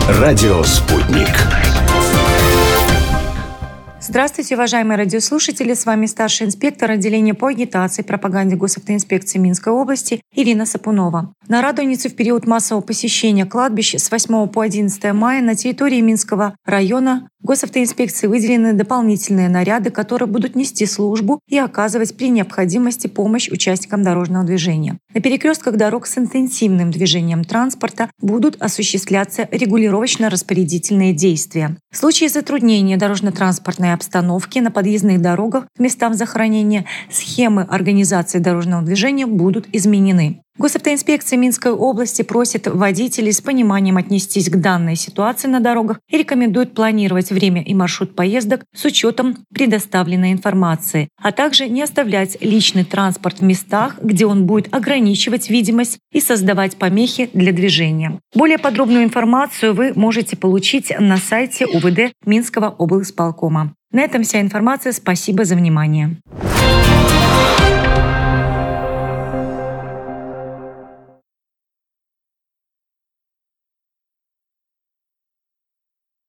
Радио «Спутник». Здравствуйте, уважаемые радиослушатели! С вами старший инспектор отделения по агитации и пропаганде Госавтоинспекции Минской области Ирина Сапунова. На Радуницу в период массового посещения кладбищ с 8 по 11 мая на территории Минского района Госавтоинспекции выделены дополнительные наряды, которые будут нести службу и оказывать при необходимости помощь участникам дорожного движения. На перекрестках дорог с интенсивным движением транспорта будут осуществляться регулировочно-распорядительные действия. В случае затруднения дорожно-транспортной обстановки на подъездных дорогах к местам захоронения схемы организации дорожного движения будут изменены. Госавтоинспекция Минской области просит водителей с пониманием отнестись к данной ситуации на дорогах и рекомендует планировать время и маршрут поездок с учетом предоставленной информации, а также не оставлять личный транспорт в местах, где он будет ограничивать видимость и создавать помехи для движения. Более подробную информацию вы можете получить на сайте УВД Минского облисполкома. На этом вся информация. Спасибо за внимание.